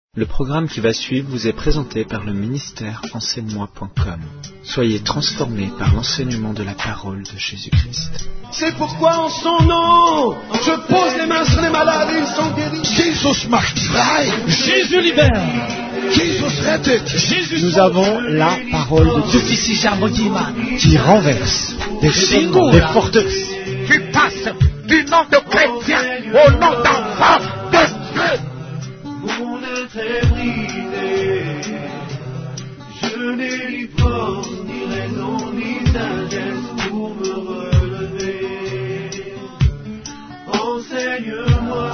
Le programme qui va suivre vous est présenté par le ministère enseigne-moi.com. Soyez transformés par l'enseignement de la parole de Jésus-Christ. C'est pourquoi en son nom, je pose les mains sur les malades et ils sont guéris. Jesus macht frei. Jésus libère. Jesus rettet. Jésus Nous avons la parole de Dieu qui renverse des choses, des forteresses. Tu passes du nom de chrétien au nom d'enfant de Dieu. Mon être est brisé, je n'ai ni force, ni raison, ni sagesse pour me relever. Enseigne-moi,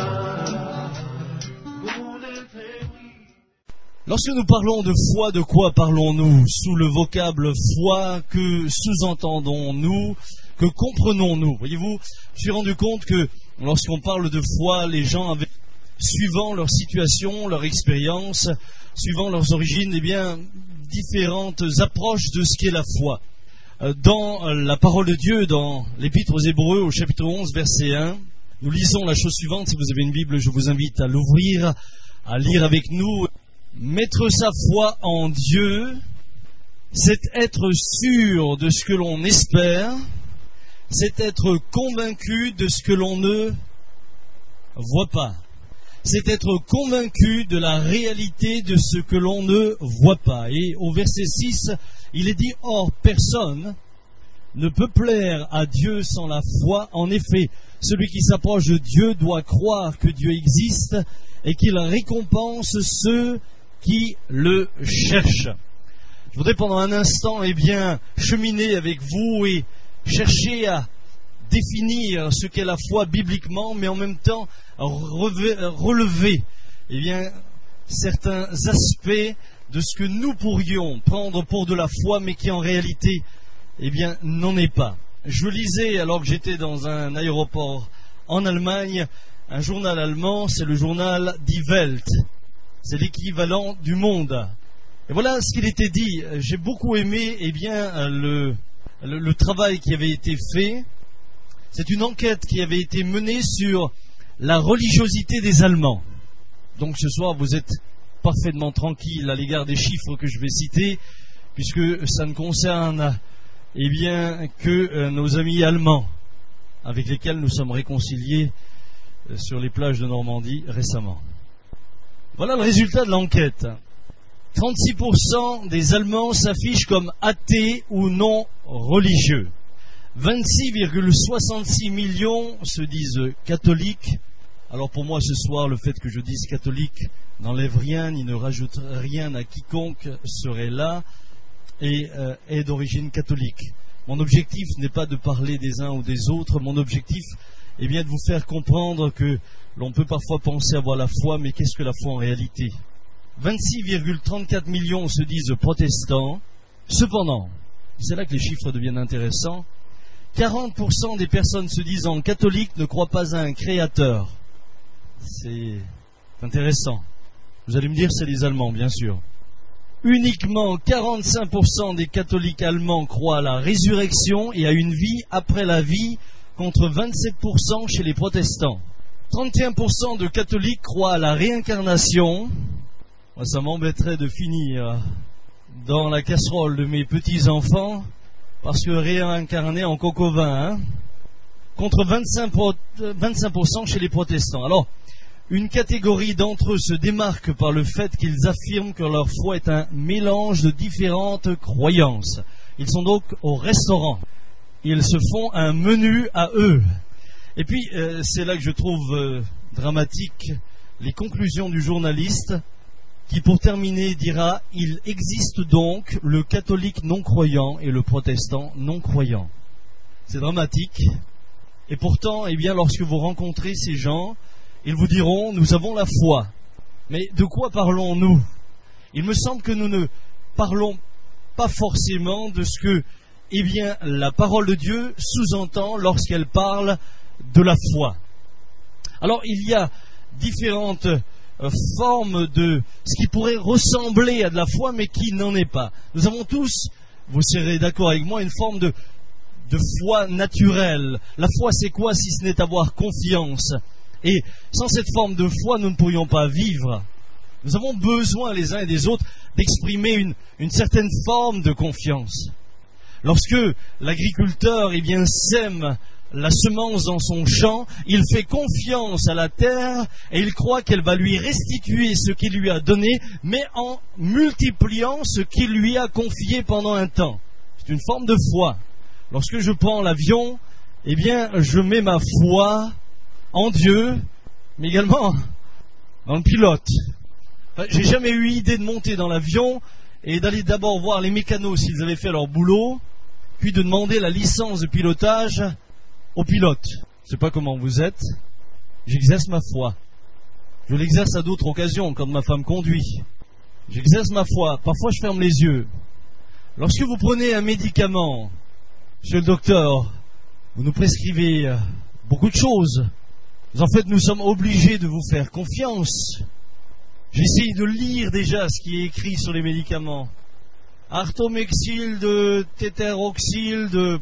mon être est brisé. Lorsque nous parlons de foi, de quoi parlons-nous? Sous le vocable foi, que sous-entendons-nous? Que comprenons-nous? Voyez-vous, je me suis rendu compte que lorsqu'on parle de foi, les gens avaient, suivant leur situation, leur expérience, suivant leurs origines, eh bien, différentes approches de ce qu'est la foi. Dans la parole de Dieu, dans l'Épître aux Hébreux, au chapitre 11, verset 1, nous lisons la chose suivante. Si vous avez une Bible, je vous invite à l'ouvrir, à lire avec nous. Mettre sa foi en Dieu, c'est être sûr de ce que l'on espère, c'est être convaincu de ce que l'on ne voit pas. C'est être convaincu de la réalité de ce que l'on ne voit pas. Et au verset 6, il est dit « Or, personne ne peut plaire à Dieu sans la foi. En effet, celui qui s'approche de Dieu doit croire que Dieu existe et qu'il récompense ceux qui le cherchent. » Je voudrais pendant un instant cheminer avec vous et chercher à définir ce qu'est la foi bibliquement, mais en même temps relever certains aspects de ce que nous pourrions prendre pour de la foi, mais qui en réalité n'en est pas. Je lisais, alors que j'étais dans un aéroport en Allemagne, un journal allemand, c'est le journal Die Welt. C'est l'équivalent du Monde. Et voilà ce qu'il était dit. J'ai beaucoup aimé le travail qui avait été fait. C'est une enquête qui avait été menée sur la religiosité des Allemands. Donc ce soir, vous êtes parfaitement tranquille à l'égard des chiffres que je vais citer, puisque ça ne concerne que nos amis allemands, avec lesquels nous sommes réconciliés sur les plages de Normandie récemment. Voilà le résultat de l'enquête. 36% des Allemands s'affichent comme athées ou non religieux. 26,66 millions se disent catholiques. Alors pour moi ce soir, le fait que je dise catholique n'enlève rien, ni ne rajoute rien à quiconque serait là et est d'origine catholique. Mon objectif n'est pas de parler des uns ou des autres, mon objectif est bien de vous faire comprendre que l'on peut parfois penser avoir la foi, mais qu'est-ce que la foi en réalité? 26,34 millions se disent protestants. Cependant, c'est là que les chiffres deviennent intéressants, 40% des personnes se disant catholiques ne croient pas à un créateur. C'est intéressant. Vous allez me dire c'est les Allemands, bien sûr. Uniquement 45% des catholiques allemands croient à la résurrection et à une vie après la vie, contre 27% chez les protestants. 31% de catholiques croient à la réincarnation. Moi, ça m'embêterait de finir dans la casserole de mes petits-enfants, parce que réincarné en coco vin, contre 25% chez les protestants. Alors, une catégorie d'entre eux se démarque par le fait qu'ils affirment que leur foi est un mélange de différentes croyances. Ils sont donc au restaurant. Ils se font un menu à eux. Et puis, c'est là que je trouve dramatique les conclusions du journaliste, qui pour terminer dira « Il existe donc le catholique non-croyant et le protestant non-croyant ». C'est dramatique. Et pourtant, lorsque vous rencontrez ces gens, ils vous diront « Nous avons la foi ». Mais de quoi parlons-nous? Il me semble que nous ne parlons pas forcément de ce que la parole de Dieu sous-entend lorsqu'elle parle de la foi. Alors, il y a différentes forme de ce qui pourrait ressembler à de la foi, mais qui n'en est pas. Nous avons tous, vous serez d'accord avec moi, une forme de foi naturelle. La foi, c'est quoi si ce n'est avoir confiance? Et sans cette forme de foi, nous ne pourrions pas vivre. Nous avons besoin les uns et des autres d'exprimer une certaine forme de confiance. Lorsque l'agriculteur sème la semence dans son champ, il fait confiance à la terre et il croit qu'elle va lui restituer ce qu'il lui a donné, mais en multipliant ce qu'il lui a confié pendant un temps. C'est une forme de foi. Lorsque je prends l'avion, je mets ma foi en Dieu, mais également dans le pilote. J'ai jamais eu idée de monter dans l'avion et d'aller d'abord voir les mécanos s'ils avaient fait leur boulot, puis de demander la licence de pilotage au pilote. Je ne sais pas comment vous êtes, j'exerce ma foi. Je l'exerce à d'autres occasions, quand ma femme conduit. J'exerce ma foi. Parfois, je ferme les yeux. Lorsque vous prenez un médicament, monsieur le docteur, vous nous prescrivez beaucoup de choses. En fait, nous sommes obligés de vous faire confiance. J'essaye de lire déjà ce qui est écrit sur les médicaments. Artomexil, de tétéroxyl, de...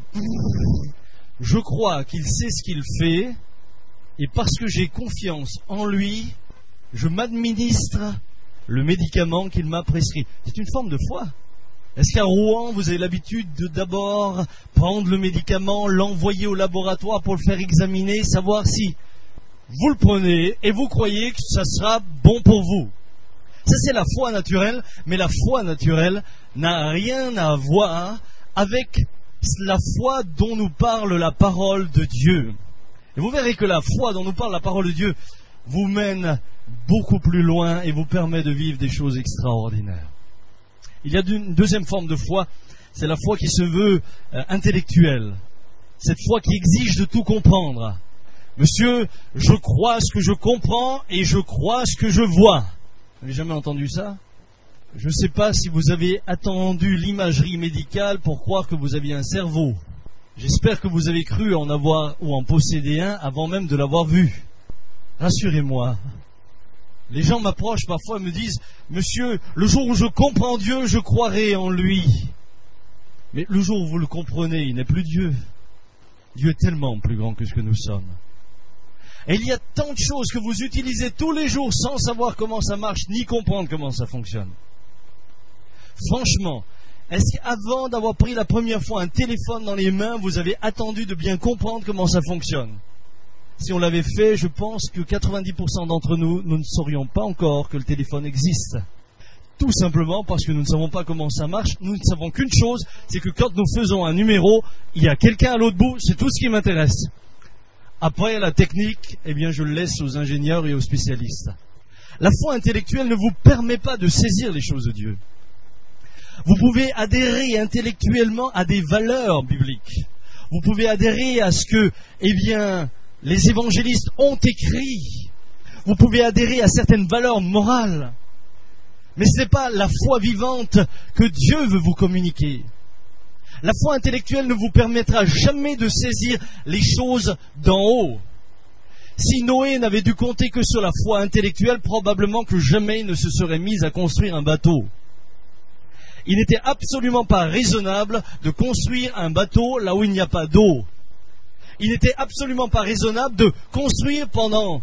Je crois qu'il sait ce qu'il fait, et parce que j'ai confiance en lui, je m'administre le médicament qu'il m'a prescrit. C'est une forme de foi. Est-ce qu'à Rouen, vous avez l'habitude de d'abord prendre le médicament, l'envoyer au laboratoire pour le faire examiner, savoir si vous le prenez et vous croyez que ça sera bon pour vous? Ça, c'est la foi naturelle, mais la foi naturelle n'a rien à voir avec la foi dont nous parle la parole de Dieu. Et vous verrez que la foi dont nous parle la parole de Dieu vous mène beaucoup plus loin et vous permet de vivre des choses extraordinaires. Il y a une deuxième forme de foi, c'est la foi qui se veut intellectuelle. Cette foi qui exige de tout comprendre. Monsieur, je crois ce que je comprends et je crois ce que je vois. Vous n'avez jamais entendu ça? Je ne sais pas si vous avez attendu l'imagerie médicale pour croire que vous aviez un cerveau. J'espère que vous avez cru en avoir ou en posséder un avant même de l'avoir vu. Rassurez-moi. Les gens m'approchent parfois et me disent « Monsieur, le jour où je comprends Dieu, je croirai en lui. » Mais le jour où vous le comprenez, il n'est plus Dieu. Dieu est tellement plus grand que ce que nous sommes. Et il y a tant de choses que vous utilisez tous les jours sans savoir comment ça marche, ni comprendre comment ça fonctionne. Franchement, est-ce qu'avant d'avoir pris la première fois un téléphone dans les mains, vous avez attendu de bien comprendre comment ça fonctionne? Si on l'avait fait, je pense que 90% d'entre nous, nous ne saurions pas encore que le téléphone existe. Tout simplement parce que nous ne savons pas comment ça marche. Nous ne savons qu'une chose, c'est que quand nous faisons un numéro, il y a quelqu'un à l'autre bout, c'est tout ce qui m'intéresse. Après, la technique, je le laisse aux ingénieurs et aux spécialistes. La foi intellectuelle ne vous permet pas de saisir les choses de Dieu. Vous pouvez adhérer intellectuellement à des valeurs bibliques. Vous pouvez adhérer à ce que, les évangélistes ont écrit. Vous pouvez adhérer à certaines valeurs morales. Mais ce n'est pas la foi vivante que Dieu veut vous communiquer. La foi intellectuelle ne vous permettra jamais de saisir les choses d'en haut. Si Noé n'avait dû compter que sur la foi intellectuelle, probablement que jamais il ne se serait mis à construire un bateau. Il n'était absolument pas raisonnable de construire un bateau là où il n'y a pas d'eau. Il n'était absolument pas raisonnable de construire pendant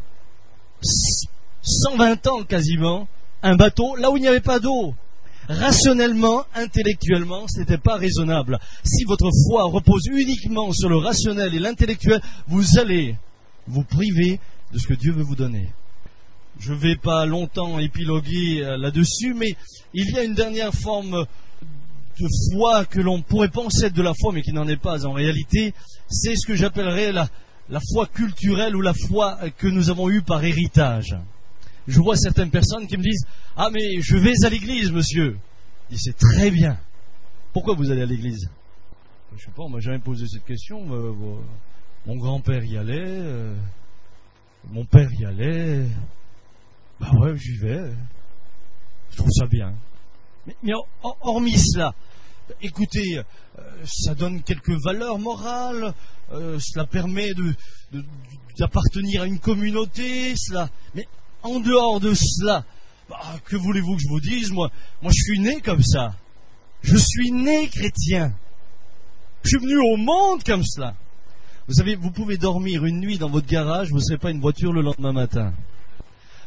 120 ans quasiment un bateau là où il n'y avait pas d'eau. Rationnellement, intellectuellement, ce n'était pas raisonnable. Si votre foi repose uniquement sur le rationnel et l'intellectuel, vous allez vous priver de ce que Dieu veut vous donner. Je ne vais pas longtemps épiloguer là-dessus, mais il y a une dernière forme de foi que l'on pourrait penser être de la foi, mais qui n'en est pas en réalité. C'est ce que j'appellerais la foi culturelle ou la foi que nous avons eue par héritage. Je vois certaines personnes qui me disent « Ah, mais je vais à l'église, monsieur !» Je dis « C'est très bien. Pourquoi vous allez à l'église ?» Je ne sais pas, on ne m'a jamais posé cette question. Mon grand-père y allait, mon père y allait. Bah ouais, j'y vais. Je trouve ça bien. Mais hormis cela, écoutez, ça donne quelques valeurs morales, cela permet d'appartenir à une communauté, mais en dehors de cela, que voulez-vous que je vous dise? Moi, je suis né comme ça. Je suis né chrétien. Je suis venu au monde comme cela. Vous savez, vous pouvez dormir une nuit dans votre garage, vous ne serez pas une voiture le lendemain matin.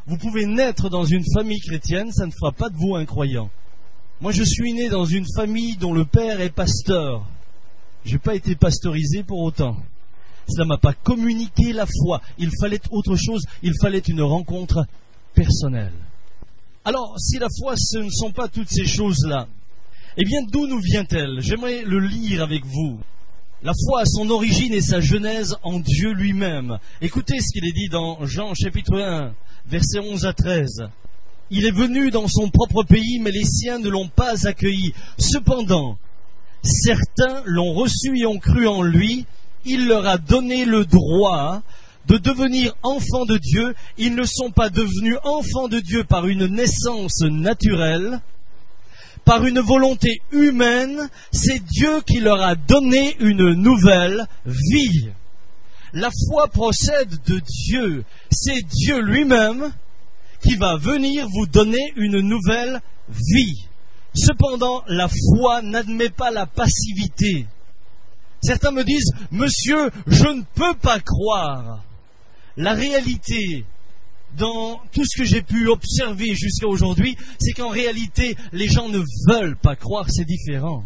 Vous pouvez naître dans une famille chrétienne, ça ne fera pas de vous un croyant. Moi, je suis né dans une famille dont le père est pasteur. Je n'ai pas été pasteurisé pour autant. Cela ne m'a pas communiqué la foi. Il fallait autre chose, il fallait une rencontre personnelle. Alors, si la foi, ce ne sont pas toutes ces choses-là, eh bien, d'où nous vient-elle? J'aimerais le lire avec vous. La foi a son origine et sa genèse en Dieu lui-même. Écoutez ce qu'il est dit dans Jean chapitre 1, versets 11 à 13. Il est venu dans son propre pays, mais les siens ne l'ont pas accueilli. Cependant, certains l'ont reçu et ont cru en lui. Il leur a donné le droit de devenir enfants de Dieu. Ils ne sont pas devenus enfants de Dieu par une naissance naturelle, par une volonté humaine. C'est Dieu qui leur a donné une nouvelle vie. La foi procède de Dieu. C'est Dieu lui-même qui va venir vous donner une nouvelle vie. Cependant, la foi n'admet pas la passivité. Certains me disent, « Monsieur, je ne peux pas croire. » La réalité, dans tout ce que j'ai pu observer jusqu'à aujourd'hui, c'est qu'en réalité, les gens ne veulent pas croire, c'est différent.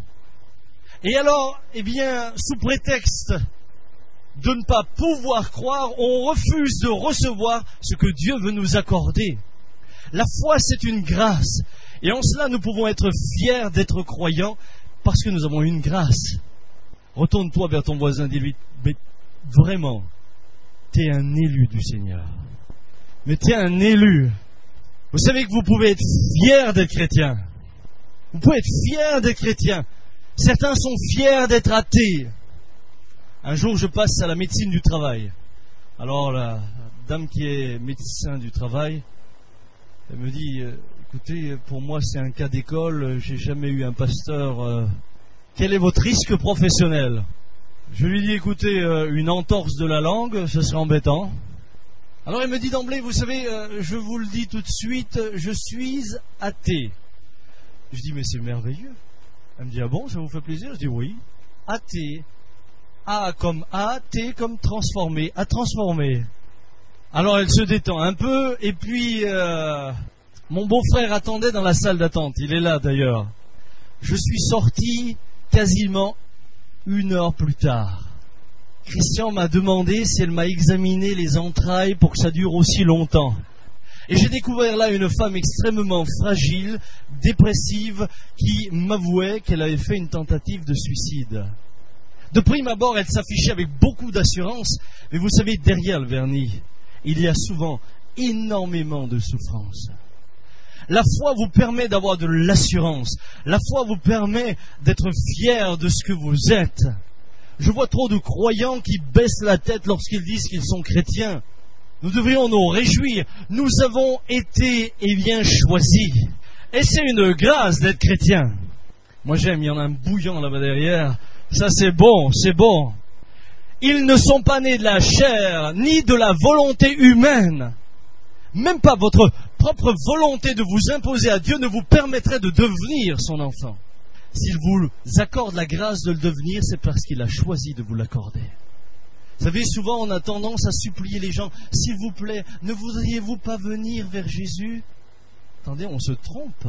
Et alors, eh bien, sous prétexte de ne pas pouvoir croire, on refuse de recevoir ce que Dieu veut nous accorder. La foi, c'est une grâce. Et en cela, nous pouvons être fiers d'être croyants parce que nous avons une grâce. Retourne-toi vers ton voisin, dis-lui, mais vraiment, t'es un élu du Seigneur. Mais t'es un élu. Vous savez que vous pouvez être fiers d'être chrétien. Vous pouvez être fiers d'être chrétien. Certains sont fiers d'être athées. Un jour, je passe à la médecine du travail. Alors, la dame qui est médecin du travail, elle me dit, écoutez, pour moi, c'est un cas d'école, j'ai jamais eu un pasteur. Quel est votre risque professionnel? Je lui dis, écoutez, une entorse de la langue, ce serait embêtant. Alors elle me dit d'emblée, vous savez, je vous le dis tout de suite, je suis athée. Je dis, mais c'est merveilleux. Elle me dit, ah bon, ça vous fait plaisir? Je dis, oui. Athée. A comme A, T comme transformé. À transformer. Alors elle se détend un peu, et puis mon beau-frère attendait dans la salle d'attente. Il est là d'ailleurs. Je suis sorti quasiment 1 heure plus tard. Christian m'a demandé si elle m'a examiné les entrailles pour que ça dure aussi longtemps. Et j'ai découvert là une femme extrêmement fragile, dépressive, qui m'avouait qu'elle avait fait une tentative de suicide. De prime abord, elle s'affichait avec beaucoup d'assurance, mais vous savez, derrière le vernis, il y a souvent énormément de souffrance. La foi vous permet d'avoir de l'assurance. La foi vous permet d'être fier de ce que vous êtes. Je vois trop de croyants qui baissent la tête lorsqu'ils disent qu'ils sont chrétiens. Nous devrions nous réjouir. Nous avons été, bien choisis. Et c'est une grâce d'être chrétien. Moi j'aime, il y en a un bouillon là-bas derrière. Ça c'est bon, c'est bon. Ils ne sont pas nés de la chair, ni de la volonté humaine. Même pas votre propre volonté de vous imposer à Dieu ne vous permettrait de devenir son enfant. S'il vous accorde la grâce de le devenir, c'est parce qu'il a choisi de vous l'accorder. Vous savez, souvent on a tendance à supplier les gens, s'il vous plaît, ne voudriez-vous pas venir vers Jésus? Attendez, on se trompe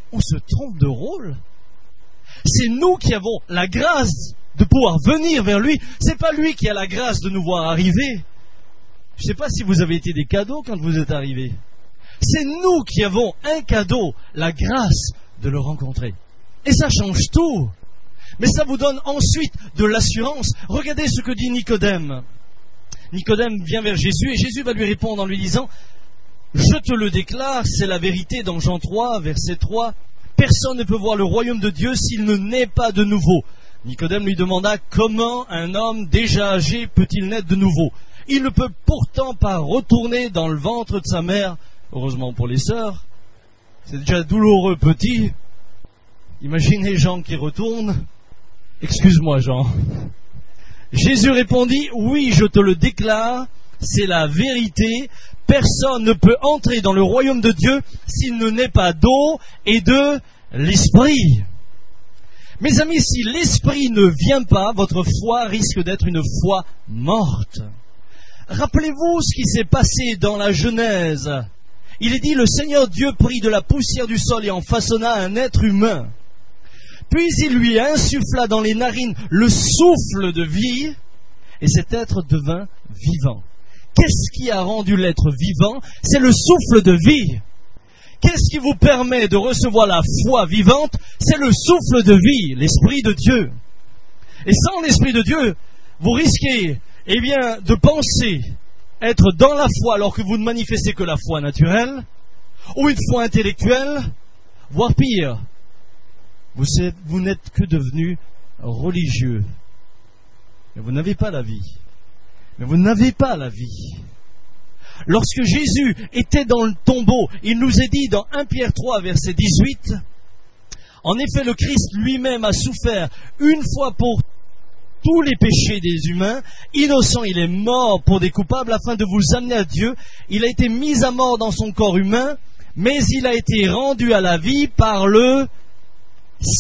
de rôle. C'est nous qui avons la grâce de pouvoir venir vers lui, c'est pas lui qui a la grâce de nous voir arriver. Je ne sais pas si vous avez été des cadeaux quand vous êtes arrivés. C'est nous qui avons un cadeau, la grâce de le rencontrer. Et ça change tout. Mais ça vous donne ensuite de l'assurance. Regardez ce que dit Nicodème. Nicodème vient vers Jésus et Jésus va lui répondre en lui disant « Je te le déclare, c'est la vérité dans Jean 3, verset 3. Personne ne peut voir le royaume de Dieu s'il ne naît pas de nouveau. » Nicodème lui demanda « Comment un homme déjà âgé peut-il naître de nouveau ? Il ne peut pourtant pas retourner dans le ventre de sa mère. » Heureusement pour les sœurs, c'est déjà douloureux petit. Imaginez Jean qui retourne. Excuse-moi Jean. Jésus répondit, oui, je te le déclare, c'est la vérité. Personne ne peut entrer dans le royaume de Dieu s'il ne naît pas d'eau et de l'esprit. Mes amis, si l'esprit ne vient pas, votre foi risque d'être une foi morte. Rappelez-vous ce qui s'est passé dans la Genèse. il est dit, le Seigneur Dieu prit de la poussière du sol et en façonna un être humain. Puis il lui insuffla dans les narines le souffle de vie, et cet être devint vivant. Qu'est-ce qui a rendu l'être vivant? C'est le souffle de vie. Qu'est-ce qui vous permet de recevoir la foi vivante? C'est le souffle de vie, l'Esprit de Dieu. Et sans l'Esprit de Dieu, vous risquez, de penser être dans la foi alors que vous ne manifestez que la foi naturelle, ou une foi intellectuelle, voire pire, vous n'êtes que devenu religieux. Mais vous n'avez pas la vie. Mais vous n'avez pas la vie. Lorsque Jésus était dans le tombeau, il nous est dit dans 1 Pierre 3, verset 18, « En effet, le Christ lui-même a souffert une fois pour tous les péchés des humains. Innocent, il est mort pour des coupables afin de vous amener à Dieu. Il a été mis à mort dans son corps humain, mais il a été rendu à la vie par le Saint-Esprit. »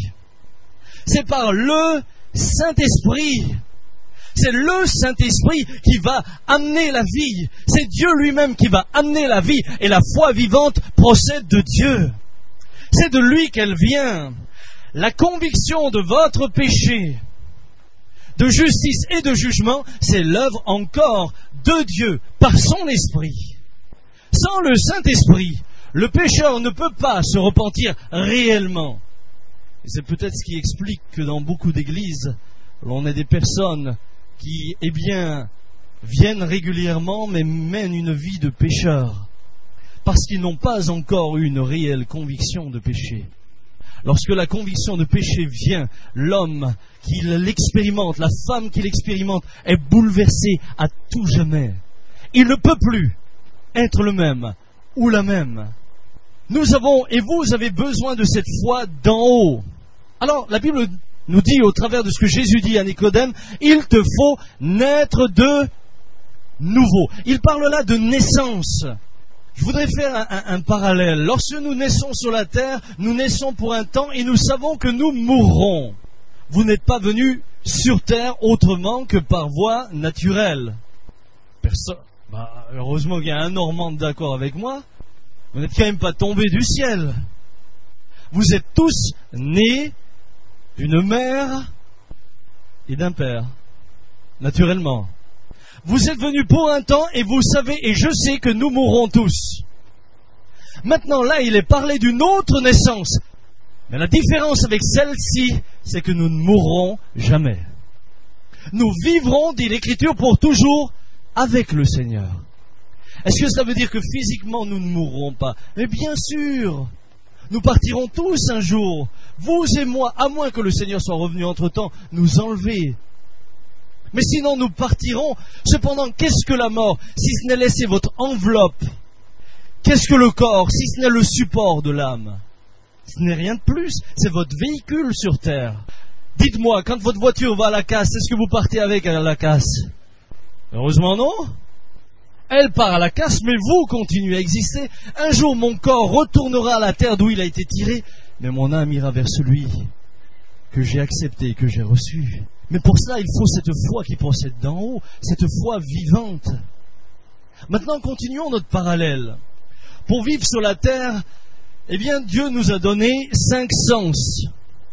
C'est par le Saint-Esprit. C'est le Saint-Esprit qui va amener la vie. C'est Dieu lui-même qui va amener la vie. Et la foi vivante procède de Dieu. C'est de lui qu'elle vient. La conviction de votre péché, de justice et de jugement, c'est l'œuvre encore de Dieu par son Esprit. Sans le Saint-Esprit, le pécheur ne peut pas se repentir réellement. Et c'est peut-être ce qui explique que dans beaucoup d'églises, l'on a des personnes qui, viennent régulièrement, mais mènent une vie de pécheur, parce qu'ils n'ont pas encore eu une réelle conviction de péché. Lorsque la conviction de péché vient, l'homme qui l'expérimente, la femme qui l'expérimente, est bouleversé à tout jamais. Il ne peut plus être le même ou la même. Nous avons, et vous avez besoin de cette foi d'en haut. Alors, la Bible nous dit, au travers de ce que Jésus dit à Nicodème, il te faut naître de nouveau. Il parle là de naissance. Je voudrais faire un parallèle. Lorsque nous naissons sur la terre, nous naissons pour un temps et nous savons que nous mourrons. Vous n'êtes pas venus sur terre autrement que par voie naturelle. Heureusement qu'il y a un Normand d'accord avec moi. Vous n'êtes quand même pas tombés du ciel. Vous êtes tous nés d'une mère et d'un père, naturellement. Vous êtes venus pour un temps et vous savez, et je sais que nous mourrons tous. Maintenant, là, il est parlé d'une autre naissance. Mais la différence avec celle-ci, c'est que nous ne mourrons jamais. Nous vivrons, dit l'Écriture, pour toujours avec le Seigneur. Est-ce que ça veut dire que physiquement nous ne mourrons pas? Mais bien sûr, nous partirons tous un jour, vous et moi, à moins que le Seigneur soit revenu entre-temps, nous enlever. Mais sinon nous partirons. Cependant, qu'est-ce que la mort, si ce n'est laisser votre enveloppe? Qu'est-ce que le corps, si ce n'est le support de l'âme? Ce n'est rien de plus, c'est votre véhicule sur terre. Dites-moi, quand votre voiture va à la casse, est-ce que vous partez avec à la casse? Heureusement non. Elle part à la casse, mais vous continuez à exister. Un jour, mon corps retournera à la terre d'où il a été tiré, mais mon âme ira vers celui que j'ai accepté et que j'ai reçu. Mais pour cela, il faut cette foi qui procède d'en haut, cette foi vivante. Maintenant, continuons notre parallèle. Pour vivre sur la terre, Dieu nous a donné 5 sens.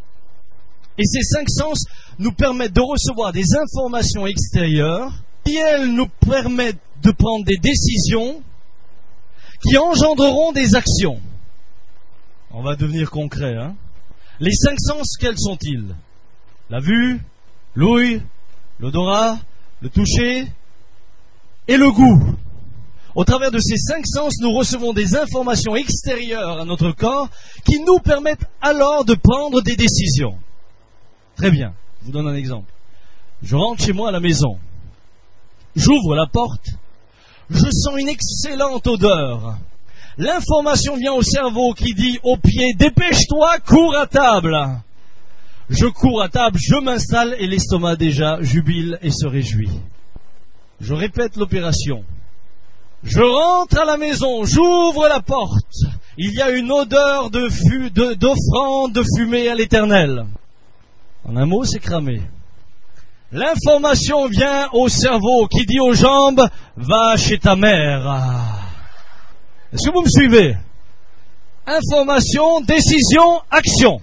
Et ces 5 sens nous permettent de recevoir des informations extérieures, qui elles nous permettent de prendre des décisions qui engendreront des actions. On va devenir concret. Les 5 sens, quels sont-ils? La vue, l'ouïe, l'odorat, le toucher et le goût. Au travers de ces 5 sens, nous recevons des informations extérieures à notre corps qui nous permettent alors de prendre des décisions. Très bien, je vous donne un exemple. Je rentre chez moi à la maison. J'ouvre la porte. Je sens une excellente odeur. L'information vient au cerveau qui dit au pied, dépêche-toi, cours à table. Je cours à table, je m'installe et l'estomac déjà jubile et se réjouit. Je répète l'opération. Je rentre à la maison, j'ouvre la porte. Il y a une odeur d'offrande de fumée à l'Éternel. En un mot, c'est cramé. L'information vient au cerveau qui dit aux jambes, va chez ta mère. Est-ce que vous me suivez? Information, décision, action.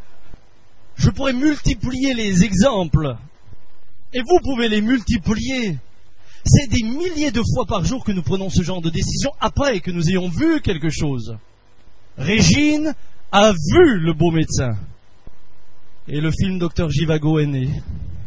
Je pourrais multiplier les exemples. Et vous pouvez les multiplier. C'est des milliers de fois par jour que nous prenons ce genre de décision après que nous ayons vu quelque chose. Régine a vu Le Beau Médecin. Et le film Dr Givago est né.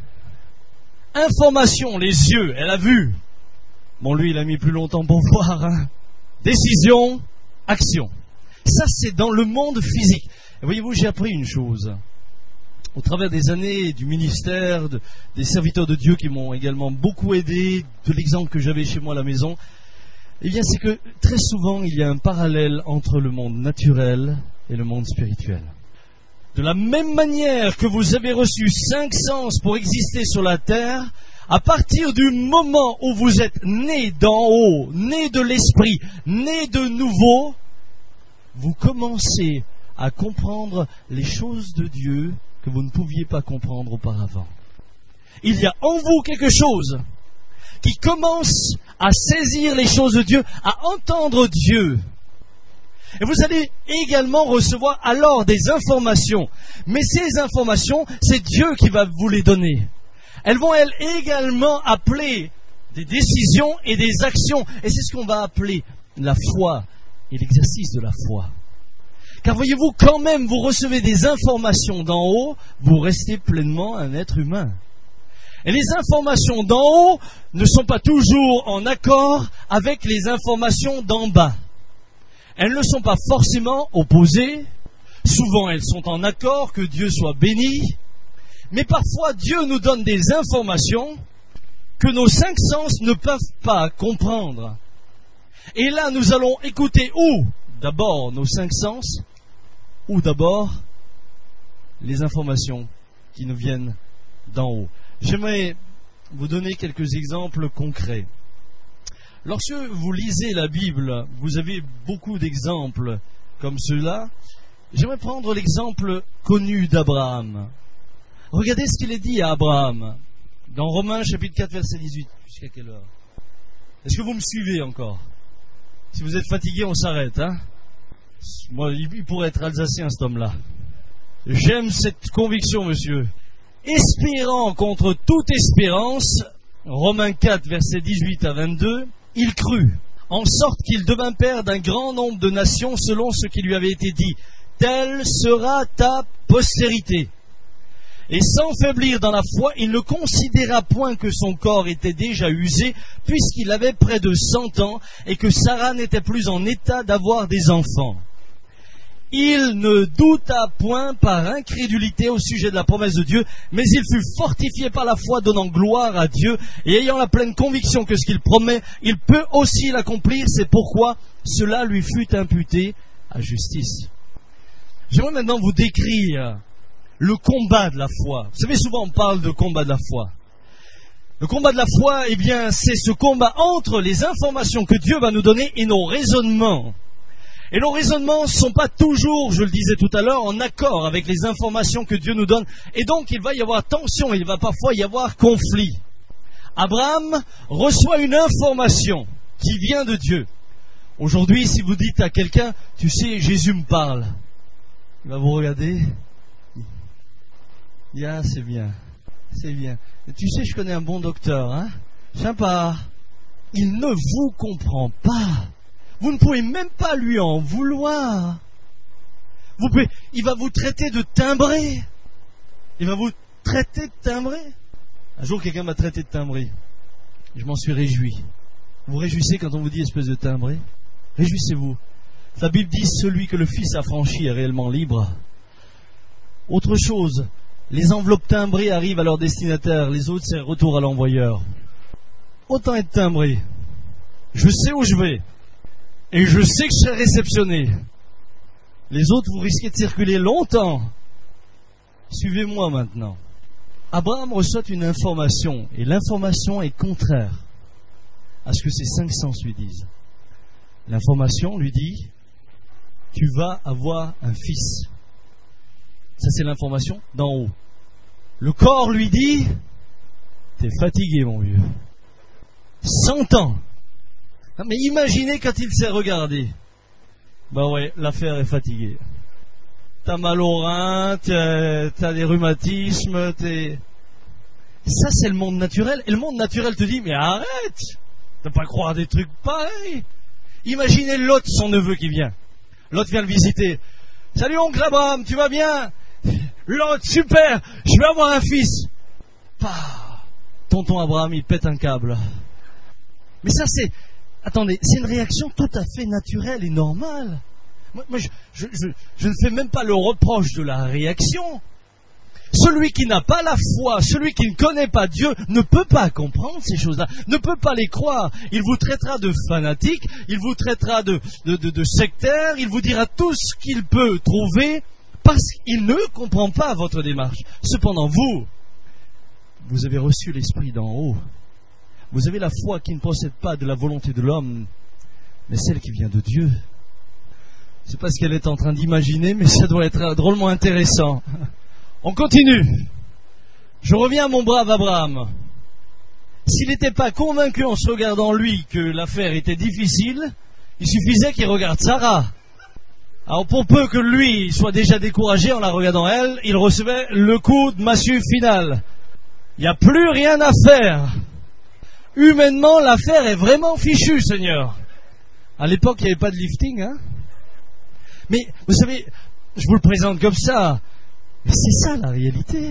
Information, les yeux, elle a vu. Bon, lui, il a mis plus longtemps pour voir. Hein. Décision, action. Ça, c'est dans le monde physique. Et voyez-vous, j'ai appris une chose. Au travers des années du ministère, des serviteurs de Dieu qui m'ont également beaucoup aidé, de l'exemple que j'avais chez moi à la maison, eh bien, c'est que très souvent, il y a un parallèle entre le monde naturel et le monde spirituel. De la même manière que vous avez reçu 5 sens pour exister sur la terre, à partir du moment où vous êtes né d'en haut, né de l'esprit, né de nouveau, vous commencez à comprendre les choses de Dieu que vous ne pouviez pas comprendre auparavant. Il y a en vous quelque chose qui commence à saisir les choses de Dieu, à entendre Dieu. Et vous allez également recevoir alors des informations. Mais ces informations, c'est Dieu qui va vous les donner. Elles vont, elles, également appeler des décisions et des actions. Et c'est ce qu'on va appeler la foi et l'exercice de la foi. Car voyez-vous, quand même, vous recevez des informations d'en haut, vous restez pleinement un être humain. Et les informations d'en haut ne sont pas toujours en accord avec les informations d'en bas. Elles ne sont pas forcément opposées. Souvent, elles sont en accord, que Dieu soit béni. Mais parfois, Dieu nous donne des informations que nos 5 sens ne peuvent pas comprendre. Et là, nous allons écouter ou d'abord nos 5 sens, ou d'abord les informations qui nous viennent d'en haut. J'aimerais vous donner quelques exemples concrets. Lorsque vous lisez la Bible, vous avez beaucoup d'exemples comme ceux-là. J'aimerais prendre l'exemple connu d'Abraham. Regardez ce qu'il est dit à Abraham dans Romains chapitre 4 verset 18. Jusqu'à quelle heure? Est-ce que vous me suivez encore? Si vous êtes fatigué, on s'arrête. Hein? Moi, il pourrait être alsacien cet homme-là. J'aime cette conviction, monsieur. Espérant contre toute espérance, Romains 4 verset 18 à 22, il crut, en sorte qu'il devint père d'un grand nombre de nations selon ce qui lui avait été dit. Telle sera ta postérité. Et sans faiblir dans la foi, il ne considéra point que son corps était déjà usé, puisqu'il avait près de 100 ans, et que Sarah n'était plus en état d'avoir des enfants. Il ne douta point par incrédulité au sujet de la promesse de Dieu, mais il fut fortifié par la foi, donnant gloire à Dieu, et ayant la pleine conviction que ce qu'il promet, il peut aussi l'accomplir. C'est pourquoi cela lui fut imputé à justice. J'aimerais maintenant vous décrire le combat de la foi. Vous savez, souvent on parle de combat de la foi. Le combat de la foi, eh bien, c'est ce combat entre les informations que Dieu va nous donner et nos raisonnements. Et nos raisonnements ne sont pas toujours, je le disais tout à l'heure, en accord avec les informations que Dieu nous donne. Et donc, il va y avoir tension, il va parfois y avoir conflit. Abraham reçoit une information qui vient de Dieu. Aujourd'hui, si vous dites à quelqu'un, tu sais, Jésus me parle, il va vous regarder. Ah, c'est bien, c'est bien. Et tu sais, je connais un bon docteur, hein? Sympa. Il ne vous comprend pas. Vous ne pouvez même pas lui en vouloir. Il va vous traiter de timbré. Il va vous traiter de timbré. Un jour, quelqu'un m'a traité de timbré. Je m'en suis réjoui. Vous vous réjouissez quand on vous dit espèce de timbré? Réjouissez-vous. La Bible dit, celui que le Fils a franchi est réellement libre. Autre chose, les enveloppes timbrées arrivent à leur destinataire. Les autres, c'est retour à l'envoyeur. Autant être timbré. Je sais où je vais. Et je sais que je serai réceptionné. Les autres, vous risquez de circuler longtemps. Suivez-moi maintenant. Abraham reçoit une information, et l'information est contraire à ce que ses 5 sens lui disent. L'information lui dit, tu vas avoir un fils. Ça, c'est l'information d'en haut. Le corps lui dit, t'es fatigué, mon vieux. 100 ans. Mais imaginez quand il s'est regardé. Bah ouais, l'affaire est fatiguée. T'as mal au rein, t'as des rhumatismes, Ça, c'est le monde naturel. Et le monde naturel te dit, mais arrête, t'as pas croire des trucs pareils. Imaginez Lot, son neveu qui vient. Lot vient le visiter. Salut oncle Abraham, tu vas bien? Lot, super, je vais avoir un fils. Pah, tonton Abraham, il pète un câble. Mais ça, attendez, c'est une réaction tout à fait naturelle et normale. Moi, je ne fais même pas le reproche de la réaction. Celui qui n'a pas la foi, celui qui ne connaît pas Dieu, ne peut pas comprendre ces choses-là, ne peut pas les croire. Il vous traitera de fanatique, il vous traitera de sectaire, il vous dira tout ce qu'il peut trouver, parce qu'il ne comprend pas votre démarche. Cependant, vous avez reçu l'Esprit d'en haut. Vous avez la foi qui ne procède pas de la volonté de l'homme, mais celle qui vient de Dieu. Je ne sais pas ce qu'elle est en train d'imaginer, mais ça doit être drôlement intéressant. On continue. Je reviens à mon brave Abraham. S'il n'était pas convaincu en se regardant lui que l'affaire était difficile, il suffisait qu'il regarde Sarah. Alors pour peu que lui soit déjà découragé en la regardant elle, il recevait le coup de massue final. Il n'y a plus rien à faire. Humainement, l'affaire est vraiment fichue, Seigneur. À l'époque, il n'y avait pas de lifting, hein. Mais, vous savez, je vous le présente comme ça. Mais c'est ça la réalité.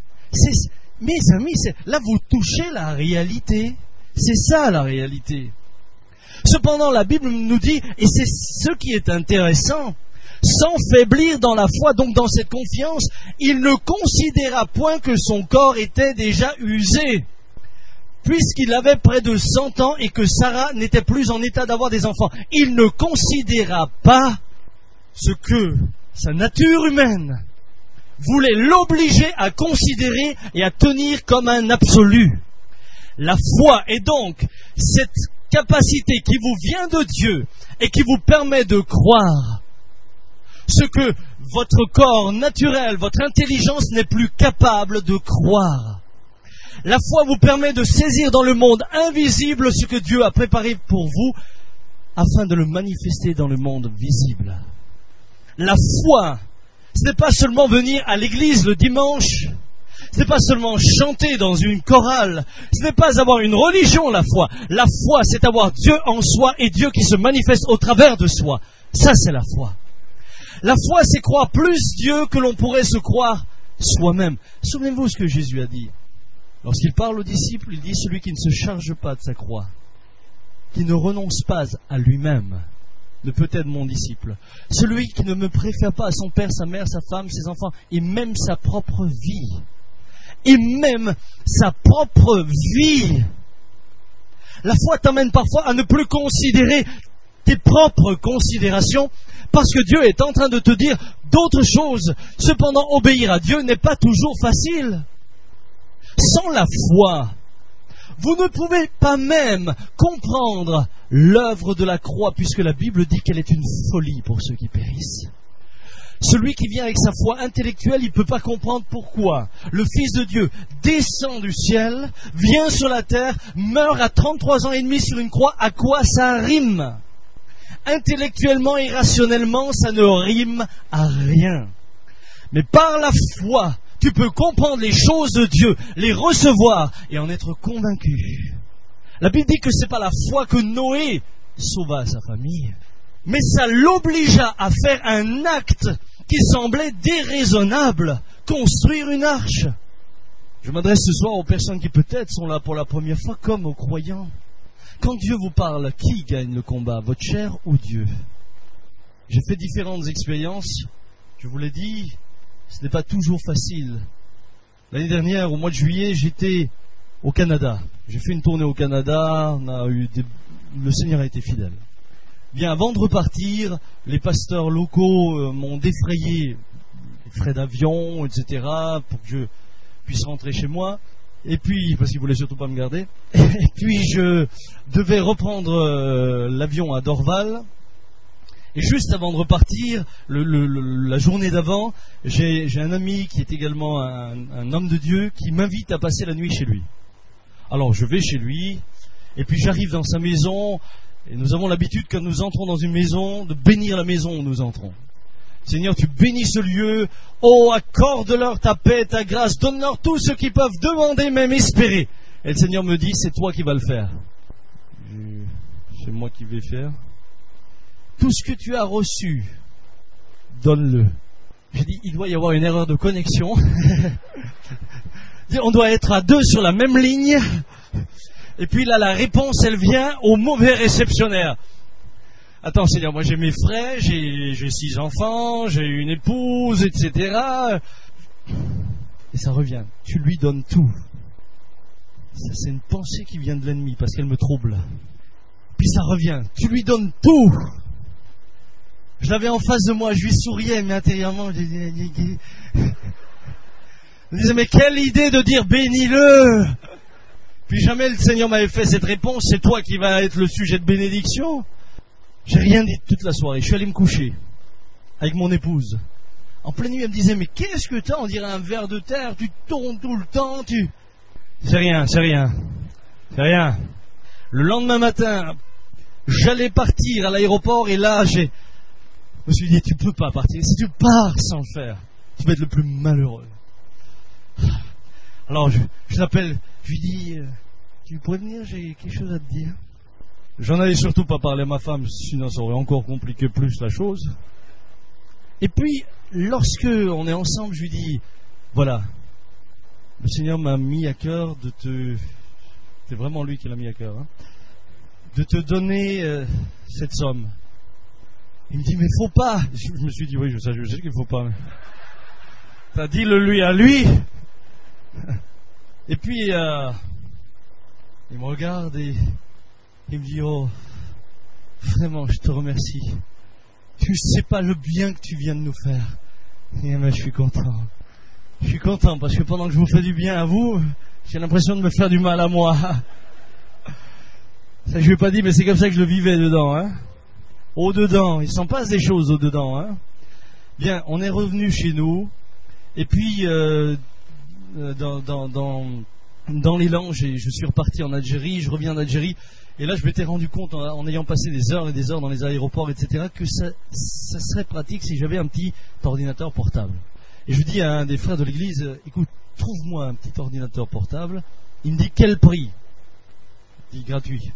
Mes amis, là vous touchez la réalité. C'est ça la réalité. Cependant, la Bible nous dit, et c'est ce qui est intéressant, sans faiblir dans la foi, donc dans cette confiance, il ne considéra point que son corps était déjà usé, puisqu'il avait près de 100 ans et que Sarah n'était plus en état d'avoir des enfants. Il ne considéra pas ce que sa nature humaine voulait l'obliger à considérer et à tenir comme un absolu. La foi est donc cette capacité qui vous vient de Dieu et qui vous permet de croire ce que votre corps naturel, votre intelligence n'est plus capable de croire. La foi vous permet de saisir dans le monde invisible ce que Dieu a préparé pour vous afin de le manifester dans le monde visible. La foi, ce n'est pas seulement venir à l'église le dimanche, ce n'est pas seulement chanter dans une chorale, ce n'est pas avoir une religion, la foi. La foi, c'est avoir Dieu en soi et Dieu qui se manifeste au travers de soi. Ça, c'est la foi. La foi, c'est croire plus Dieu que l'on pourrait se croire soi-même. Souvenez-vous ce que Jésus a dit. Lorsqu'il parle aux disciples, il dit « Celui qui ne se charge pas de sa croix, qui ne renonce pas à lui-même, ne peut être mon disciple. Celui qui ne me préfère pas à son père, sa mère, sa femme, ses enfants, et même sa propre vie. » Et même sa propre vie. La foi t'amène parfois à ne plus considérer tes propres considérations parce que Dieu est en train de te dire d'autres choses. Cependant, obéir à Dieu n'est pas toujours facile. Sans la foi, vous ne pouvez pas même comprendre l'œuvre de la croix puisque la Bible dit qu'elle est une folie pour ceux qui périssent. Celui qui vient avec sa foi intellectuelle, il ne peut pas comprendre pourquoi le Fils de Dieu descend du ciel, vient sur la terre, meurt à 33 ans et demi sur une croix. À quoi ça rime? Intellectuellement et rationnellement, ça ne rime à rien. Mais par la foi, tu peux comprendre les choses de Dieu, les recevoir et en être convaincu. La Bible dit que ce n'est pas la foi que Noé sauva sa famille, mais ça l'obligea à faire un acte qui semblait déraisonnable, construire une arche. Je m'adresse ce soir aux personnes qui peut-être sont là pour la première fois, comme aux croyants. Quand Dieu vous parle, qui gagne le combat, votre chair ou Dieu? J'ai fait différentes expériences, je vous l'ai dit, ce n'est pas toujours facile. L'année dernière, au mois de juillet, j'étais au Canada. J'ai fait une tournée au Canada, le Seigneur a été fidèle. Bien, avant de repartir, les pasteurs locaux m'ont défrayé les frais d'avion, etc., pour que je puisse rentrer chez moi. Et puis, parce qu'ils voulaient surtout pas me garder. Et puis, je devais reprendre l'avion à Dorval. Et juste avant de repartir, la journée d'avant, j'ai un ami qui est également un homme de Dieu qui m'invite à passer la nuit chez lui. Alors, je vais chez lui, et puis j'arrive dans sa maison. Et nous avons l'habitude, quand nous entrons dans une maison, de bénir la maison où nous entrons. Seigneur, tu bénis ce lieu. Oh, accorde-leur ta paix, ta grâce. Donne-leur tout ce qu'ils peuvent demander, même espérer. Et le Seigneur me dit, c'est toi qui vas le faire. C'est moi qui vais faire. Tout ce que tu as reçu, donne-le. J'ai dit, il doit y avoir une erreur de connexion. On doit être à deux sur la même ligne. Et puis là, la réponse, elle vient au mauvais réceptionnaire. Attends, Seigneur, moi j'ai mes frais, j'ai 6 enfants, j'ai une épouse, etc. Et ça revient. Tu lui donnes tout. Ça, c'est une pensée qui vient de l'ennemi parce qu'elle me trouble. Puis ça revient. Tu lui donnes tout. Je l'avais en face de moi, je lui souriais, mais intérieurement, je me disais, mais quelle idée de dire bénis-le. Puis jamais le Seigneur m'avait fait cette réponse, c'est toi qui vas être le sujet de bénédiction. J'ai rien dit toute la soirée, je suis allé me coucher avec mon épouse. En pleine nuit, elle me disait, mais qu'est-ce que t'as? On dirait un ver de terre, tu tournes tout le temps, C'est rien. Le lendemain matin, j'allais partir à l'aéroport et là, je me suis dit, tu peux pas partir. Si tu pars sans le faire, tu vas être le plus malheureux. Alors, je l'appelle, je lui dis, tu pourrais venir, j'ai quelque chose à te dire. J'en avais surtout pas parlé à ma femme, sinon ça aurait encore compliqué plus la chose. Et puis, lorsque on est ensemble, je lui dis, voilà, le Seigneur m'a mis à cœur de te... C'est vraiment lui qui l'a mis à cœur, hein, de te donner cette somme. Il me dit, mais faut pas. Je me suis dit, oui, je sais qu'il faut pas. Mais... T'as dit le lui à lui. Et puis, il me regarde et il me dit, oh, vraiment, je te remercie. Tu sais pas le bien que tu viens de nous faire. Et ben, je suis content. Je suis content parce que pendant que je vous fais du bien à vous, j'ai l'impression de me faire du mal à moi. Ça, je lui ai pas dit, mais c'est comme ça que je le vivais dedans, hein. Au-dedans, il s'en passe des choses au-dedans, hein. Bien, on est revenu chez nous, et puis dans l'élan, je suis reparti en Algérie, je reviens d'Algérie, et là je m'étais rendu compte, en ayant passé des heures et des heures dans les aéroports, etc., que ça serait pratique si j'avais un petit ordinateur portable. Et je dis à un des frères de l'église, écoute, trouve-moi un petit ordinateur portable. Il me dit, quel prix? Il dit, gratuit.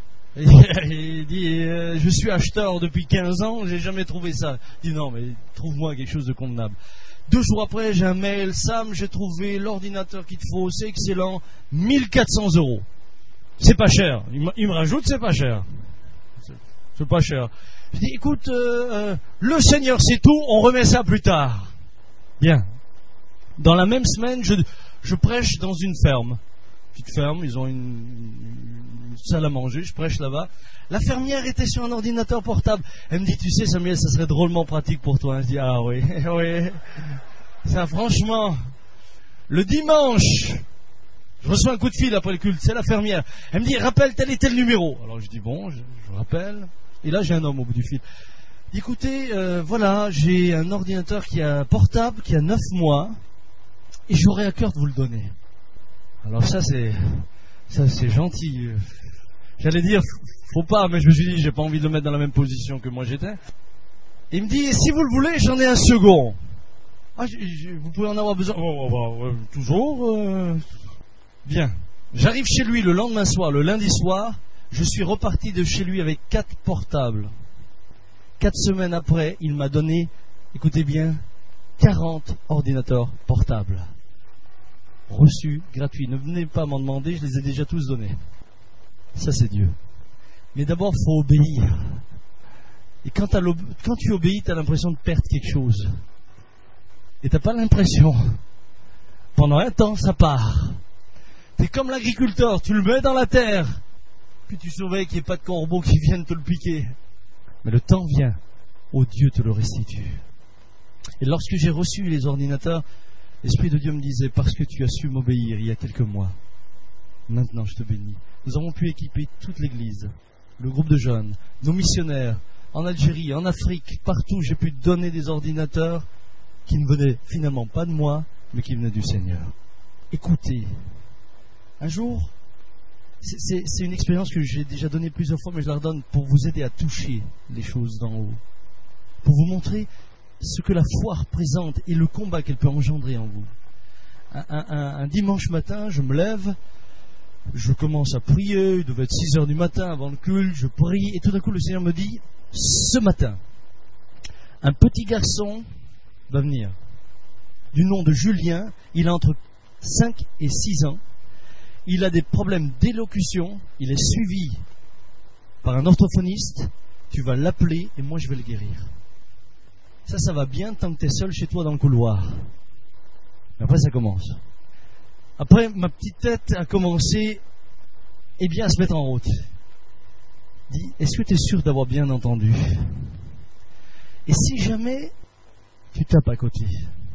Il dit, je suis acheteur depuis 15 ans, j'ai jamais trouvé ça. Il dit, non, mais trouve-moi quelque chose de convenable. 2 jours après, j'ai un mail, Sam, j'ai trouvé l'ordinateur qu'il te faut, c'est excellent, 1400 €. C'est pas cher. Il me rajoute, c'est pas cher. C'est pas cher. Je dis, écoute, le Seigneur c'est tout, on remet ça plus tard. Bien. Dans la même semaine, je prêche dans une ferme. Petite ferme, ils ont une salle à manger, je prêche là-bas. La fermière était sur un ordinateur portable. Elle me dit, tu sais Samuel, ça serait drôlement pratique pour toi. Je dis, ah oui, oui. Ça, franchement, le dimanche, je reçois un coup de fil après le culte, c'est la fermière. Elle me dit, rappelle tel et tel numéro. Alors je dis, bon, je rappelle. Et là, j'ai un homme au bout du fil. Écoutez, voilà, j'ai un ordinateur qui a portable, qui a 9 mois, et j'aurais à cœur de vous le donner. Alors ça c'est gentil. J'allais dire, faut pas, mais je me suis dit, j'ai pas envie de le mettre dans la même position que moi j'étais. Il me dit, si vous le voulez, j'en ai un second. Ah, vous pouvez en avoir besoin. Toujours. Bien. J'arrive chez lui le lendemain soir, le lundi soir. Je suis reparti de chez lui avec 4 portables. 4 semaines après, il m'a donné, écoutez bien, 40 ordinateurs portables. Reçus, gratuits. Ne venez pas m'en demander, je les ai déjà tous donnés. Ça, c'est Dieu. Mais d'abord, il faut obéir. Et quand tu obéis, tu as l'impression de perdre quelque chose. Et tu n'as pas l'impression. Pendant un temps, ça part. Tu es comme l'agriculteur, tu le mets dans la terre, puis tu surveilles qu'il n'y ait pas de corbeaux qui viennent te le piquer. Mais le temps vient, où Dieu te le restitue. Et lorsque j'ai reçu les ordinateurs, l'Esprit de Dieu me disait, parce que tu as su m'obéir il y a quelques mois, maintenant je te bénis. Nous avons pu équiper toute l'Église, le groupe de jeunes, nos missionnaires, en Algérie, en Afrique, partout, j'ai pu donner des ordinateurs qui ne venaient finalement pas de moi, mais qui venaient du Seigneur. Écoutez, un jour, C'est une expérience que j'ai déjà donnée plusieurs fois, mais je la redonne pour vous aider à toucher les choses d'en haut. Pour vous montrer ce que la foi représente et le combat qu'elle peut engendrer en vous. Un dimanche matin, je me lève, je commence à prier, il devait être 6 heures du matin avant le culte, je prie, et tout d'un coup le Seigneur me dit, ce matin, un petit garçon va venir, du nom de Julien, il a entre 5 et 6 ans, il a des problèmes d'élocution, il est suivi par un orthophoniste, tu vas l'appeler et moi je vais le guérir. Ça va bien tant que tu es seul chez toi dans le couloir. Mais après ça commence. Après ma petite tête a commencé à se mettre en route. Dis, est-ce que tu es sûr d'avoir bien entendu? Et si jamais tu tapes à côté,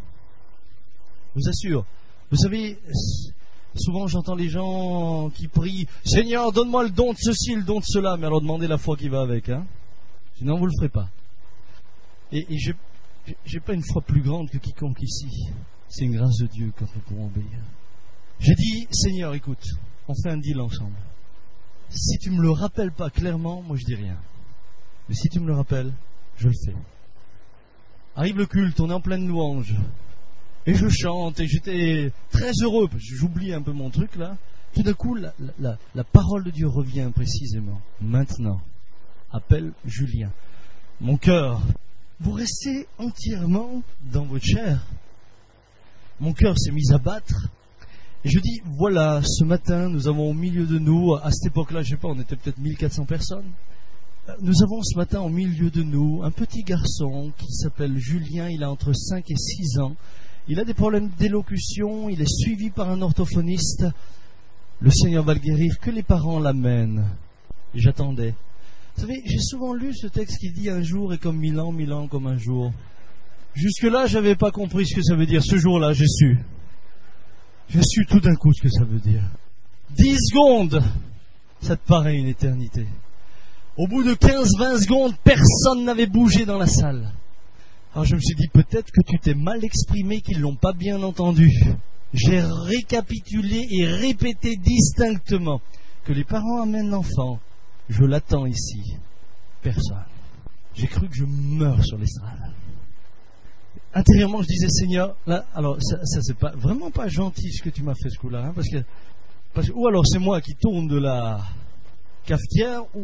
je vous assure, vous savez, souvent j'entends les gens qui prient, Seigneur, donne-moi le don de ceci, le don de cela, mais alors demandez la foi qui va avec, hein. Sinon vous le ferez pas. Et j'ai pas une foi plus grande que quiconque ici. C'est une grâce de Dieu quand nous pourrons obéir. J'ai dit, Seigneur, écoute, on fait un deal ensemble. Si tu me le rappelles pas clairement, moi je dis rien. Mais si tu me le rappelles, je le fais. Arrive le culte, on est en pleine louange. Et je chante, et j'étais très heureux, parce que j'oublie un peu mon truc là. Tout d'un coup, la parole de Dieu revient précisément. Maintenant, appelle Julien. Mon cœur, vous restez entièrement dans votre chair. Mon cœur s'est mis à battre. Et je dis, voilà, ce matin, nous avons au milieu de nous, à cette époque-là, je sais pas, on était peut-être 1400 personnes. Nous avons ce matin au milieu de nous un petit garçon qui s'appelle Julien, il a entre 5 et 6 ans. Il a des problèmes d'élocution, il est suivi par un orthophoniste. Le Seigneur va le guérir, que les parents l'amènent. Et j'attendais. Vous savez, j'ai souvent lu ce texte qui dit un jour est comme 1000 ans comme un jour. Jusque-là, je n'avais pas compris ce que ça veut dire. Ce jour-là, j'ai su. J'ai su tout d'un coup ce que ça veut dire. 10 secondes, ça te paraît une éternité. Au bout de 15-20 secondes, personne n'avait bougé dans la salle. Alors je me suis dit, peut-être que tu t'es mal exprimé, qu'ils ne l'ont pas bien entendu. J'ai récapitulé et répété distinctement que les parents amènent l'enfant. Je l'attends ici. Personne. J'ai cru que je meurs sur l'estrade. Intérieurement, je disais, Seigneur, là, alors ça c'est pas vraiment pas gentil ce que tu m'as fait ce coup-là, hein, parce que ou alors c'est moi qui tourne de la cafetière, ou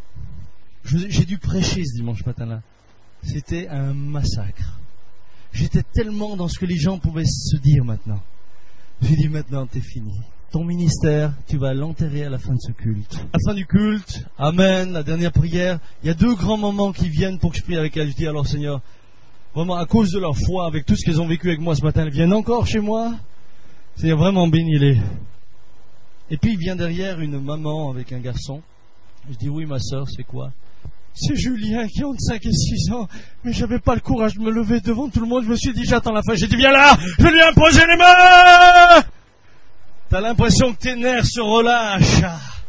j'ai dû prêcher ce dimanche matin-là. C'était un massacre. J'étais tellement dans ce que les gens pouvaient se dire maintenant. J'ai dit, maintenant t'es fini. Ton ministère, tu vas l'enterrer à la fin de ce culte. À la fin du culte, amen, la dernière prière, il y a 2 grands moments qui viennent pour que je prie avec elle. Je dis, alors Seigneur, vraiment à cause de leur foi, avec tout ce qu'elles ont vécu avec moi ce matin, elles viennent encore chez moi. Seigneur, vraiment bénis-les. Et puis il vient derrière une maman avec un garçon. Je dis, oui ma soeur, c'est quoi? C'est Julien qui a entre 5 et 6 ans, mais j'avais pas le courage de me lever devant tout le monde. Je me suis dit, j'attends la fin. J'ai dit, viens là, je lui ai imposé les mains. T'as l'impression que tes nerfs se relâchent.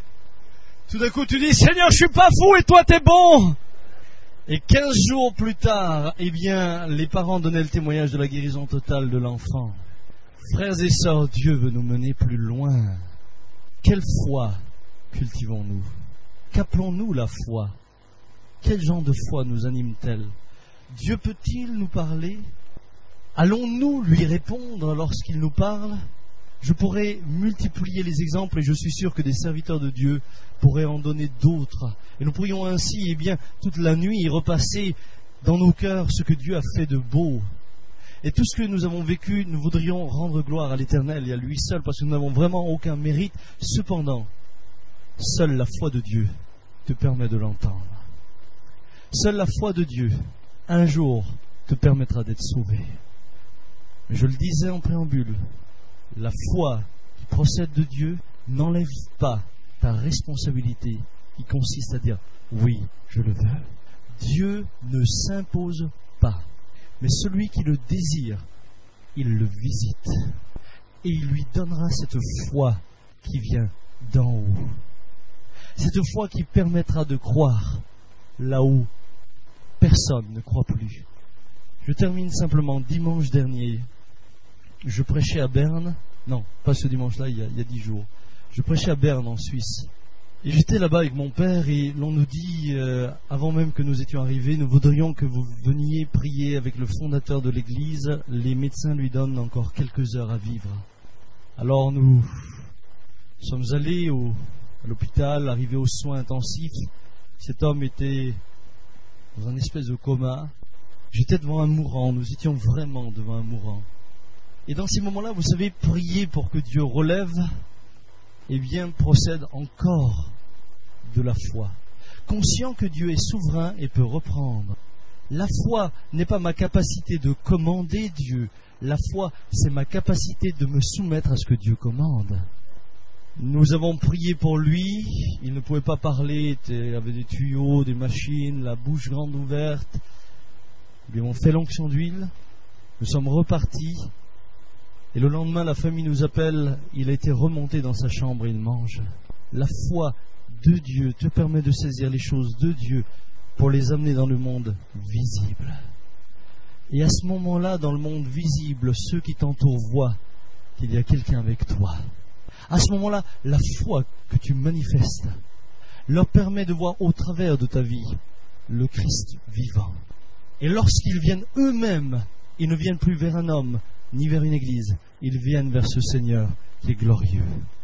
Tout d'un coup, tu dis, Seigneur, je suis pas fou et toi, t'es bon. Et 15 jours plus tard, les parents donnaient le témoignage de la guérison totale de l'enfant. Frères et sœurs, Dieu veut nous mener plus loin. Quelle foi cultivons-nous? Qu'appelons-nous la foi? Quel genre de foi nous anime-t-elle? Dieu peut-il nous parler? Allons-nous lui répondre lorsqu'il nous parle? Je pourrais multiplier les exemples et je suis sûr que des serviteurs de Dieu pourraient en donner d'autres. Et nous pourrions ainsi, toute la nuit, repasser dans nos cœurs ce que Dieu a fait de beau. Et tout ce que nous avons vécu, nous voudrions rendre gloire à l'Éternel et à lui seul, parce que nous n'avons vraiment aucun mérite. Cependant, seule la foi de Dieu te permet de l'entendre. Seule la foi de Dieu, un jour, te permettra d'être sauvé. Mais je le disais en préambule, la foi qui procède de Dieu n'enlève pas ta responsabilité qui consiste à dire oui, je le veux. Dieu ne s'impose pas, mais celui qui le désire, il le visite et il lui donnera cette foi qui vient d'en haut. Cette foi qui permettra de croire là où personne ne croit plus. Je termine simplement. Dimanche dernier, je prêchais à Berne. Non, pas ce dimanche-là, il y a 10 jours. Je prêchais à Berne en Suisse. Et j'étais là-bas avec mon père et l'on nous dit, avant même que nous étions arrivés, nous voudrions que vous veniez prier avec le fondateur de l'église. Les médecins lui donnent encore quelques heures à vivre. Alors nous sommes allés à l'hôpital, arrivés aux soins intensifs. Cet homme était dans un espèce de coma. J'étais devant un mourant, nous étions vraiment devant un mourant. Et dans ces moments-là, vous savez, prier pour que Dieu relève, eh bien, procède encore de la foi. Conscient que Dieu est souverain et peut reprendre. La foi n'est pas ma capacité de commander Dieu. La foi, c'est ma capacité de me soumettre à ce que Dieu commande. Nous avons prié pour lui. Il ne pouvait pas parler, il avait des tuyaux, des machines, la bouche grande ouverte. Nous lui avons fait l'onction d'huile. Nous sommes repartis. Et le lendemain, la famille nous appelle, il a été remonté dans sa chambre et il mange. La foi de Dieu te permet de saisir les choses de Dieu pour les amener dans le monde visible. Et à ce moment-là, dans le monde visible, ceux qui t'entourent voient qu'il y a quelqu'un avec toi. À ce moment-là, la foi que tu manifestes leur permet de voir au travers de ta vie le Christ vivant. Et lorsqu'ils viennent eux-mêmes, ils ne viennent plus vers un homme, ni vers une église, ils viennent vers ce Seigneur qui est glorieux.